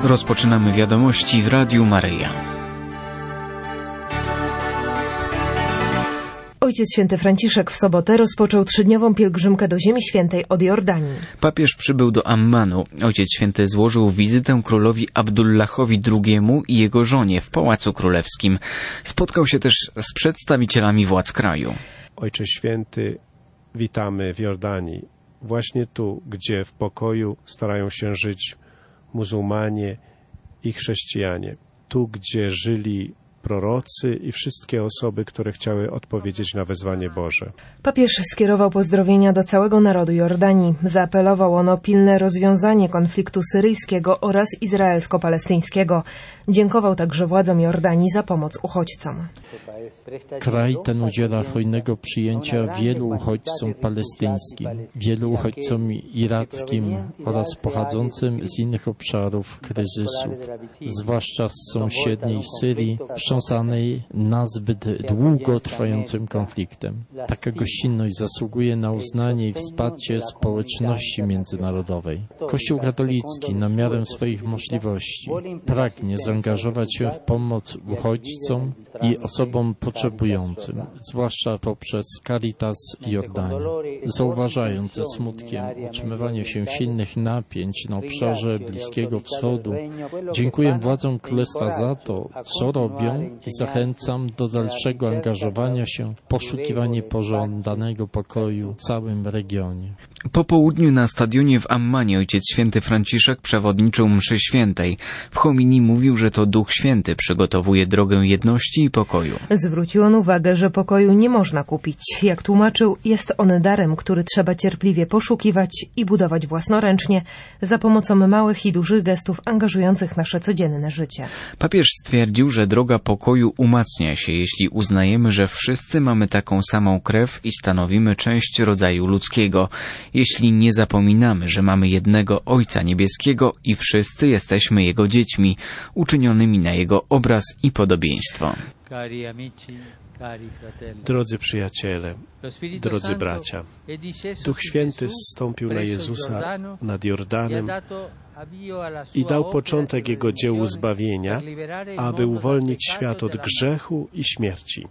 Rozpoczynamy wiadomości w Radiu Maryja. Ojciec Święty Franciszek w sobotę rozpoczął 3-dniową pielgrzymkę do Ziemi Świętej od Jordanii. Papież przybył do Ammanu. Ojciec Święty złożył wizytę królowi Abdullahowi II i jego żonie w Pałacu Królewskim. Spotkał się też z przedstawicielami władz kraju. Ojcze Święty, witamy w Jordanii. Właśnie tu, gdzie w pokoju starają się żyć muzułmanie i chrześcijanie. Tu, gdzie żyli prorocy i wszystkie osoby, które chciały odpowiedzieć na wezwanie Boże. Papież skierował pozdrowienia do całego narodu Jordanii. Zaapelował on o pilne rozwiązanie konfliktu syryjskiego oraz izraelsko-palestyńskiego. Dziękował także władzom Jordanii za pomoc uchodźcom. Kraj ten udziela hojnego przyjęcia wielu uchodźcom palestyńskim, wielu uchodźcom irackim oraz pochodzącym z innych obszarów kryzysów, zwłaszcza z sąsiedniej Syrii, wstrząsanej nazbyt długo trwającym konfliktem. Taka gościnność zasługuje na uznanie i wsparcie społeczności międzynarodowej. Kościół katolicki na miarę swoich możliwości pragnie zaangażować się w pomoc uchodźcom i osobom potrzebującym, zwłaszcza poprzez Caritas Jordanii. Zauważając ze smutkiem utrzymywanie się silnych napięć na obszarze Bliskiego Wschodu, dziękuję władzom Królestwa za to, co robią i zachęcam do dalszego angażowania się w poszukiwanie pożądanego pokoju w całym regionie. Po południu na stadionie w Ammanie Ojciec Święty Franciszek przewodniczył mszy świętej. W homilii mówił, że to Duch Święty przygotowuje drogę jedności i pokoju. Zwrócił on uwagę, że pokoju nie można kupić. Jak tłumaczył, jest on darem, który trzeba cierpliwie poszukiwać i budować własnoręcznie za pomocą małych i dużych gestów angażujących nasze codzienne życie. Papież stwierdził, że droga pokoju umacnia się, jeśli uznajemy, że wszyscy mamy taką samą krew i stanowimy część rodzaju ludzkiego. Jeśli nie zapominamy, że mamy jednego Ojca Niebieskiego i wszyscy jesteśmy Jego dziećmi, uczynionymi na Jego obraz i podobieństwo. Drodzy przyjaciele, drodzy bracia, Duch Święty zstąpił na Jezusa nad Jordanem i dał początek Jego dziełu zbawienia, aby uwolnić świat od grzechu i śmierci.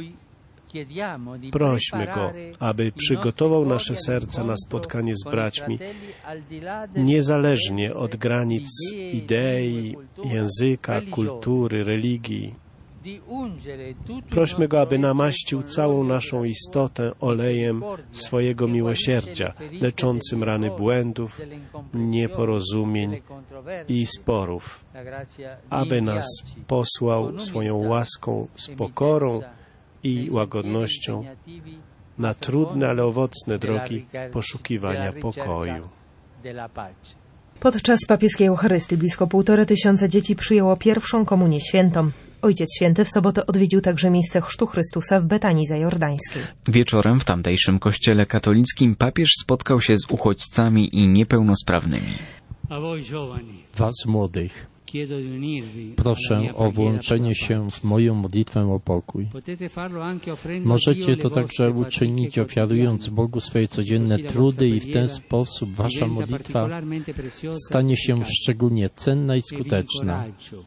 Prośmy Go, aby przygotował nasze serca na spotkanie z braćmi, niezależnie od granic idei, języka, kultury, religii. Prośmy Go, aby namaścił całą naszą istotę olejem swojego miłosierdzia, leczącym rany błędów, nieporozumień i sporów, aby nas posłał swoją łaską z pokorą i łagodnością na trudne, ale owocne drogi poszukiwania pokoju. Podczas papieskiej Eucharystii blisko 1500 dzieci przyjęło pierwszą komunię świętą. Ojciec Święty w sobotę odwiedził także miejsce chrztu Chrystusa w Betanii Zajordańskiej. Wieczorem w tamtejszym kościele katolickim papież spotkał się z uchodźcami i niepełnosprawnymi. Was młodych, proszę o włączenie się w moją modlitwę o pokój. Możecie to także uczynić, ofiarując Bogu swoje codzienne trudy i w ten sposób wasza modlitwa stanie się szczególnie cenna i skuteczna.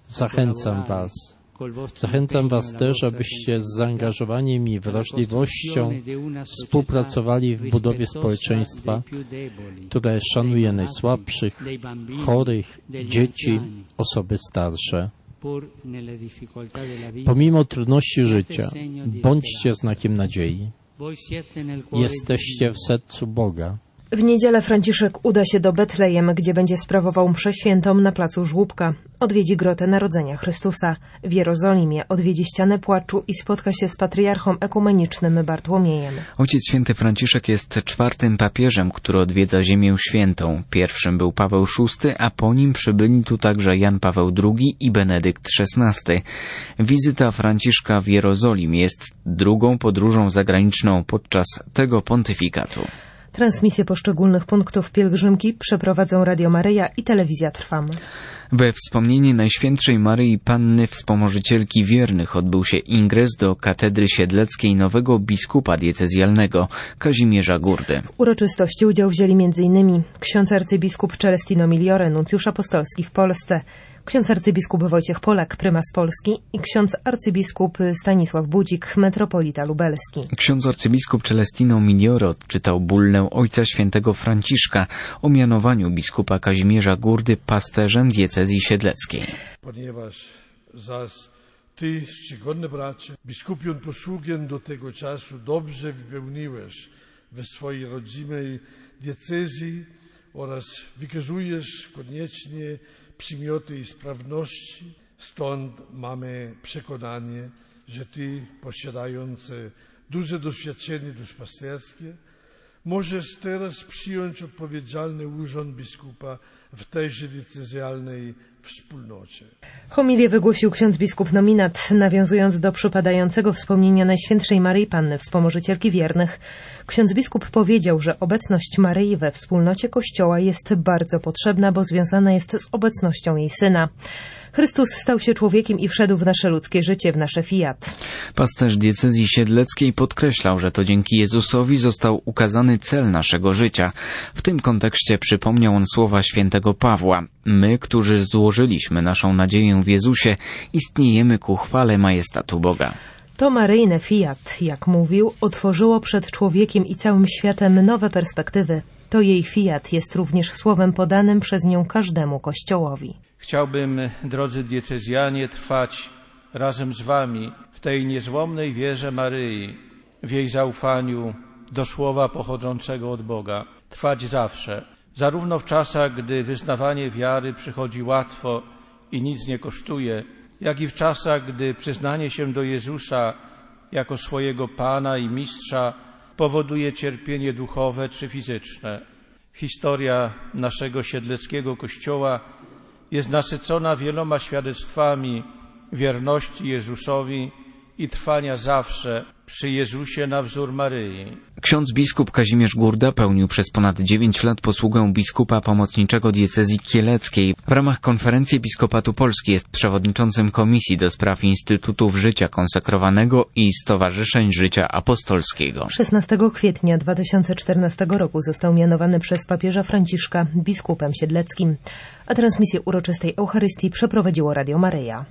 Zachęcam Was też, abyście z zaangażowaniem i wrażliwością współpracowali w budowie społeczeństwa, które szanuje najsłabszych, chorych, dzieci, osoby starsze. Pomimo trudności życia, bądźcie znakiem nadziei. Jesteście w sercu Boga. W niedzielę Franciszek uda się do Betlejem, gdzie będzie sprawował mszę świętą na placu Żłóbka. Odwiedzi grotę Narodzenia Chrystusa. W Jerozolimie odwiedzi ścianę płaczu i spotka się z patriarchą ekumenicznym Bartłomiejem. Ojciec Święty Franciszek jest 4. papieżem, który odwiedza Ziemię Świętą. Pierwszym był Paweł VI, a po nim przybyli tu także Jan Paweł II i Benedykt XVI. Wizyta Franciszka w Jerozolimie jest drugą podróżą zagraniczną podczas tego pontyfikatu. Transmisję poszczególnych punktów pielgrzymki przeprowadzą Radio Maryja i Telewizja Trwam. We wspomnienie Najświętszej Maryi Panny Wspomożycielki Wiernych odbył się ingres do katedry siedleckiej nowego biskupa diecezjalnego Kazimierza Gurdy. W uroczystości udział wzięli m.in. ksiądz arcybiskup Celestino Migliore, nuncjusz apostolski w Polsce, ksiądz arcybiskup Wojciech Polak, prymas Polski i ksiądz arcybiskup Stanisław Budzik, metropolita lubelski. Ksiądz arcybiskup Celestino Migliore odczytał bullę ojca świętego Franciszka o mianowaniu biskupa Kazimierza Gurdy pasterzem diecezji siedleckiej. Ponieważ Ty, czcigodny bracie, biskupią posługę do tego czasu dobrze wypełniłeś we swojej rodzimej diecezji oraz wykazujesz koniecznie przymioty i sprawności. Stąd mamy przekonanie, że Ty, posiadający duże doświadczenie duszpasterskie, możesz teraz przyjąć odpowiedzialny urząd biskupa w tejże diecezjalnej wspólnocie. Homilię wygłosił ksiądz biskup nominat, nawiązując do przypadającego wspomnienia Najświętszej Maryi Panny, wspomożycielki wiernych. Ksiądz biskup powiedział, że obecność Maryi we wspólnocie Kościoła jest bardzo potrzebna, bo związana jest z obecnością jej Syna. Chrystus stał się człowiekiem i wszedł w nasze ludzkie życie, w nasze fiat. Pasterz diecezji siedleckiej podkreślał, że to dzięki Jezusowi został ukazany cel naszego życia. W tym kontekście przypomniał on słowa świętego Pawła. My, którzy złożyliśmy naszą nadzieję w Jezusie, istniejemy ku chwale majestatu Boga. To maryjne fiat, jak mówił, otworzyło przed człowiekiem i całym światem nowe perspektywy. To jej fiat jest również słowem podanym przez nią każdemu Kościołowi. Chciałbym, drodzy diecezjanie, trwać razem z wami w tej niezłomnej wierze Maryi, w jej zaufaniu do słowa pochodzącego od Boga. Trwać zawsze, zarówno w czasach, gdy wyznawanie wiary przychodzi łatwo i nic nie kosztuje, jak i w czasach, gdy przyznanie się do Jezusa jako swojego Pana i Mistrza powoduje cierpienie duchowe czy fizyczne. Historia naszego siedleckiego Kościoła jest nasycona wieloma świadectwami wierności Jezusowi i trwania zawsze przy Jezusie na wzór Maryi. Ksiądz biskup Kazimierz Gurda pełnił przez ponad 9 lat posługę biskupa pomocniczego diecezji kieleckiej. W ramach Konferencji Episkopatu Polski jest przewodniczącym Komisji do Spraw Instytutów Życia Konsekrowanego i Stowarzyszeń Życia Apostolskiego. 16 kwietnia 2014 roku został mianowany przez papieża Franciszka biskupem siedleckim, a transmisję uroczystej Eucharystii przeprowadziło Radio Maryja.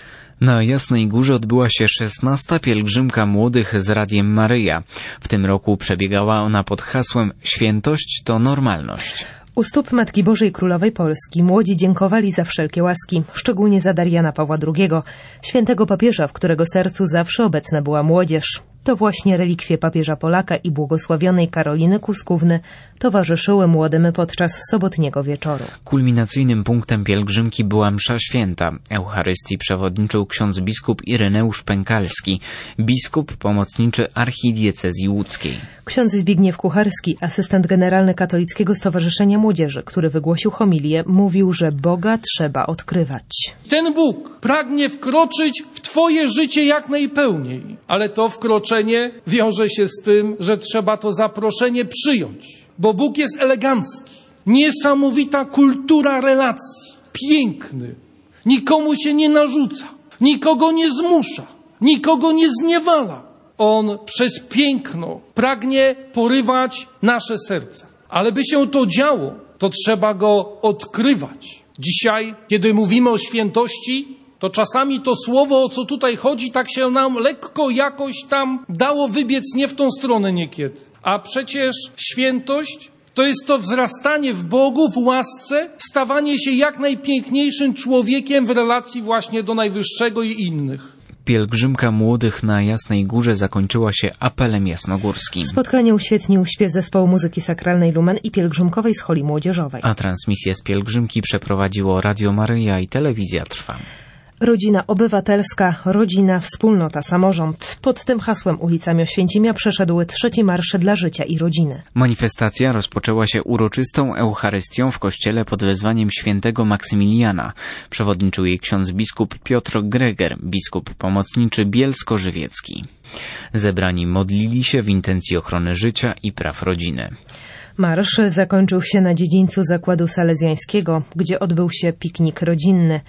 Na Jasnej Górze odbyła się 16. pielgrzymka młodych z Radiem Maryja. W tym roku przebiegała ona pod hasłem Świętość to normalność. U stóp Matki Bożej Królowej Polski młodzi dziękowali za wszelkie łaski, szczególnie za dar Jana Pawła II, świętego papieża, w którego sercu zawsze obecna była młodzież. To właśnie relikwie papieża Polaka i błogosławionej Karoliny Kuskówny towarzyszyły młodym podczas sobotniego wieczoru. Kulminacyjnym punktem pielgrzymki była msza święta. Eucharystii przewodniczył ksiądz biskup Ireneusz Pękalski, biskup pomocniczy archidiecezji łódzkiej. Ksiądz Zbigniew Kucharski, asystent generalny Katolickiego Stowarzyszenia Młodzieży, który wygłosił homilię, mówił, że Boga trzeba odkrywać. Ten Bóg pragnie wkroczyć w Twoje życie jak najpełniej, ale to wkroczenie wiąże się z tym, że trzeba to zaproszenie przyjąć, bo Bóg jest elegancki. Niesamowita kultura relacji, piękny, nikomu się nie narzuca, nikogo nie zmusza, nikogo nie zniewala. On przez piękno pragnie porywać nasze serca. Ale by się to działo, to trzeba go odkrywać. Dzisiaj, kiedy mówimy o świętości, to czasami to słowo, o co tutaj chodzi, tak się nam lekko jakoś tam dało wybiec nie w tą stronę niekiedy. A przecież świętość to jest to wzrastanie w Bogu, w łasce, stawanie się jak najpiękniejszym człowiekiem w relacji właśnie do Najwyższego i innych. Pielgrzymka młodych na Jasnej Górze zakończyła się apelem jasnogórskim. Spotkanie uświetnił śpiew zespołu muzyki sakralnej Lumen i pielgrzymkowej scholi młodzieżowej. A transmisję z pielgrzymki przeprowadziło Radio Maryja i Telewizja Trwa. Rodzina obywatelska, rodzina, wspólnota, samorząd. Pod tym hasłem ulicami Oświęcimia przeszedł 3. Marsz dla życia i rodziny. Manifestacja rozpoczęła się uroczystą Eucharystią w kościele pod wezwaniem świętego Maksymiliana. Przewodniczył jej ksiądz biskup Piotr Greger, biskup pomocniczy bielsko-żywiecki. Zebrani modlili się w intencji ochrony życia i praw rodziny. Marsz zakończył się na dziedzińcu zakładu salezjańskiego, gdzie odbył się piknik rodzinny.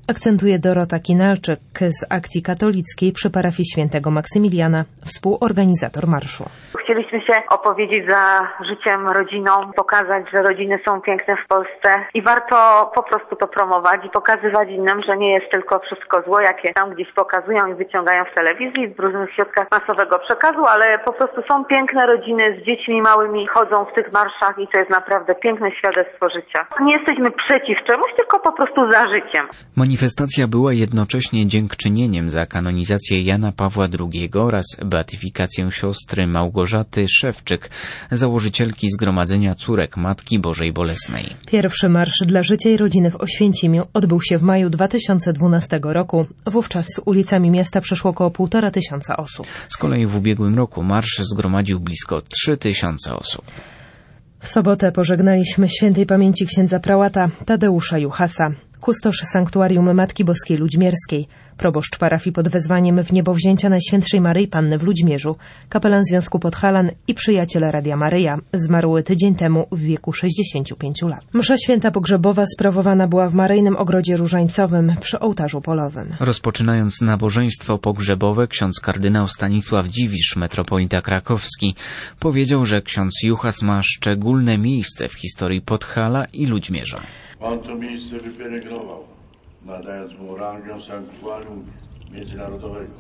akcentuje Dorota Kinalczyk z Akcji Katolickiej przy parafii Świętego Maksymiliana, współorganizator marszu. Chcieliśmy się opowiedzieć za życiem rodziną, pokazać, że rodziny są piękne w Polsce i warto po prostu to promować i pokazywać innym, że nie jest tylko wszystko zło, jakie tam gdzieś pokazują i wyciągają w telewizji, w różnych środkach masowego przekazu, ale po prostu są piękne rodziny z dziećmi małymi, chodzą w tych marszach i to jest naprawdę piękne świadectwo życia. Nie jesteśmy przeciw czemuś, tylko po prostu za życiem. Manifestacja była jednocześnie dziękczynieniem za kanonizację Jana Pawła II oraz beatyfikację siostry Małgorzaty Szewczyk, założycielki Zgromadzenia Córek Matki Bożej Bolesnej. Pierwszy marsz dla życia i rodziny w Oświęcimiu odbył się w maju 2012 roku. Wówczas ulicami miasta przeszło około 1500 osób. Z kolei w ubiegłym roku marsz zgromadził blisko 3000 osób. W sobotę pożegnaliśmy świętej pamięci księdza prałata Tadeusza Juchasa, kustosz sanktuarium Matki Boskiej Ludźmierskiej, proboszcz parafii pod wezwaniem Wniebowzięcia Najświętszej Maryi Panny w Ludźmierzu, kapelan Związku Podhalan i przyjaciel Radia Maryja, zmarły tydzień temu w wieku 65 lat. Msza święta pogrzebowa sprawowana była w Maryjnym Ogrodzie Różańcowym przy ołtarzu polowym. Rozpoczynając nabożeństwo pogrzebowe, ksiądz kardynał Stanisław Dziwisz, metropolita krakowski, powiedział, że ksiądz Juchas ma szczególne miejsce w historii Podhala i Ludźmierza. On to miejsce wypielęgnował, nadając mu rangę sanktuarium międzynarodowego.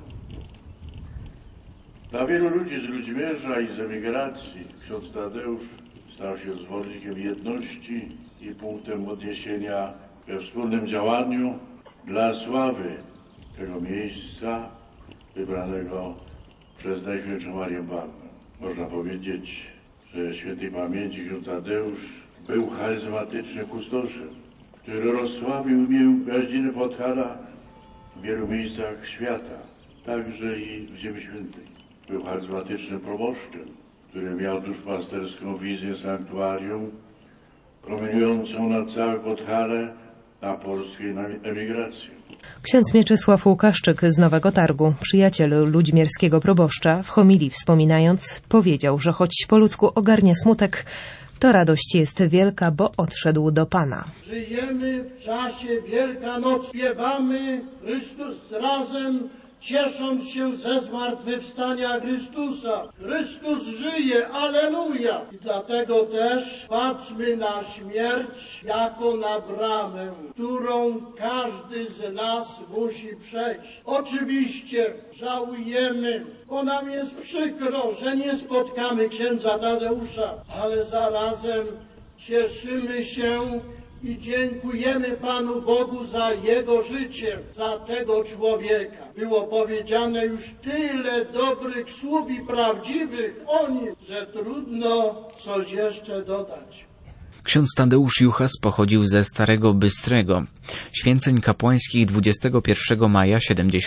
Dla wielu ludzi z Ludźmierza i z emigracji ksiądz Tadeusz stał się zwolennikiem jedności i punktem odniesienia we wspólnym działaniu dla sławy tego miejsca wybranego przez Najświętszą Marię Pannę. Można powiedzieć, że świętej pamięci ksiądz Tadeusz był charyzmatycznym kustoszem, który rozsławił imię Gwiaździny Podhala w wielu miejscach świata, także i w Ziemi Świętej. Był charyzmatycznym proboszczem, który miał duszpasterską wizję sanktuarium, promieniującą na całe Podhale, na polskiej emigrację. Ksiądz Mieczysław Łukaszczyk z Nowego Targu, przyjaciel ludźmierskiego proboszcza, w homilii wspominając, powiedział, że choć po ludzku ogarnia smutek, to radość jest wielka, bo odszedł do Pana. Żyjemy w czasie Wielkanocy, śpiewamy Chrystus razem, ciesząc się ze zmartwychwstania Chrystusa. Chrystus żyje, alleluja! I dlatego też patrzmy na śmierć jako na bramę, którą każdy z nas musi przejść. Oczywiście żałujemy, bo nam jest przykro, że nie spotkamy księdza Tadeusza, ale zarazem cieszymy się i dziękujemy Panu Bogu za jego życie, za tego człowieka. Było powiedziane już tyle dobrych słów i prawdziwych o nim, że trudno coś jeszcze dodać. Ksiądz Tadeusz Juchas pochodził ze Starego Bystrego. Święceń kapłańskich 21 maja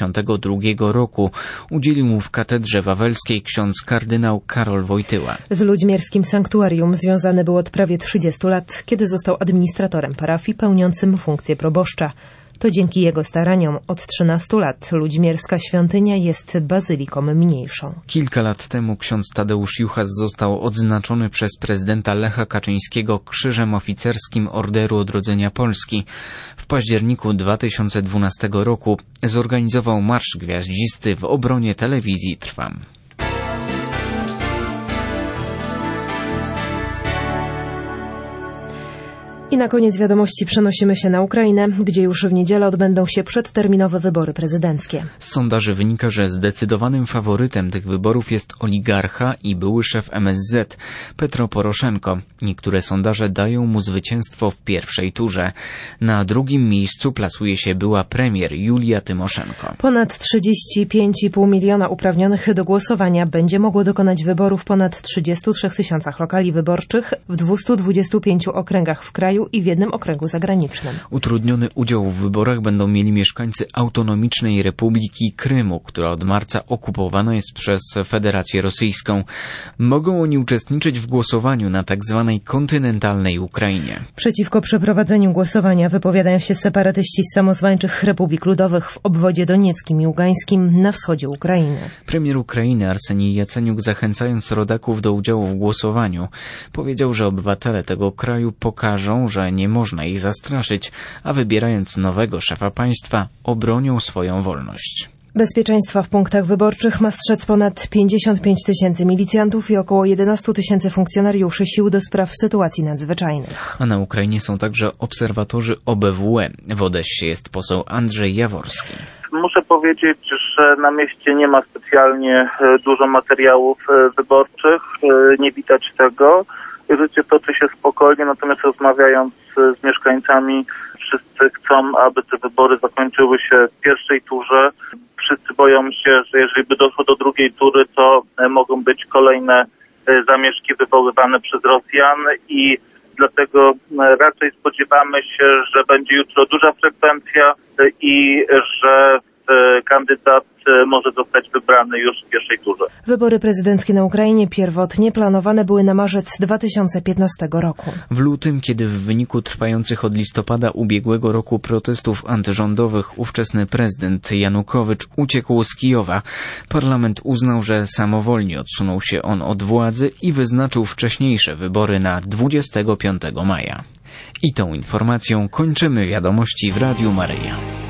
72 roku udzielił mu w katedrze wawelskiej ksiądz kardynał Karol Wojtyła. Z ludźmierskim sanktuarium związany był od prawie 30 lat, kiedy został administratorem parafii pełniącym funkcję proboszcza. To dzięki jego staraniom od 13 lat ludźmierska świątynia jest bazyliką mniejszą. Kilka lat temu ksiądz Tadeusz Juchas został odznaczony przez prezydenta Lecha Kaczyńskiego Krzyżem Oficerskim Orderu Odrodzenia Polski. W październiku 2012 roku zorganizował marsz gwiaździsty w obronie telewizji Trwam. I na koniec wiadomości przenosimy się na Ukrainę, gdzie już w niedzielę odbędą się przedterminowe wybory prezydenckie. Z sondaży wynika, że zdecydowanym faworytem tych wyborów jest oligarcha i były szef MSZ Petro Poroszenko. Niektóre sondaże dają mu zwycięstwo w pierwszej turze. Na drugim miejscu plasuje się była premier Julia Tymoszenko. Ponad 35,5 miliona uprawnionych do głosowania będzie mogło dokonać wyborów w ponad 33 tysiącach lokali wyborczych w 225 okręgach w kraju i w jednym okręgu zagranicznym. Utrudniony udział w wyborach będą mieli mieszkańcy Autonomicznej Republiki Krymu, która od marca okupowana jest przez Federację Rosyjską. Mogą oni uczestniczyć w głosowaniu na tzw. kontynentalnej Ukrainie. Przeciwko przeprowadzeniu głosowania wypowiadają się separatyści z samozwańczych republik ludowych w obwodzie donieckim i ługańskim na wschodzie Ukrainy. Premier Ukrainy Arsenij Jaceniuk, zachęcając rodaków do udziału w głosowaniu, powiedział, że obywatele tego kraju pokażą, że nie można ich zastraszyć, a wybierając nowego szefa państwa, obronią swoją wolność. Bezpieczeństwa w punktach wyborczych ma strzec ponad 55 000 milicjantów i około 11 000 funkcjonariuszy sił do spraw sytuacji nadzwyczajnych. A na Ukrainie są także obserwatorzy OBWE. W Odessie jest poseł Andrzej Jaworski. Muszę powiedzieć, że na mieście nie ma specjalnie dużo materiałów wyborczych, nie widać tego. Życie toczy się spokojnie, natomiast rozmawiając z mieszkańcami, wszyscy chcą, aby te wybory zakończyły się w pierwszej turze. Wszyscy boją się, że jeżeli by doszło do drugiej tury, to mogą być kolejne zamieszki wywoływane przez Rosjan i dlatego raczej spodziewamy się, że będzie jutro duża frekwencja i że kandydat może zostać wybrany już w pierwszej turze. Wybory prezydenckie na Ukrainie pierwotnie planowane były na marzec 2015 roku. W lutym, kiedy w wyniku trwających od listopada ubiegłego roku protestów antyrządowych ówczesny prezydent Janukowycz uciekł z Kijowa, parlament uznał, że samowolnie odsunął się on od władzy i wyznaczył wcześniejsze wybory na 25 maja. I tą informacją kończymy wiadomości w Radiu Maryja.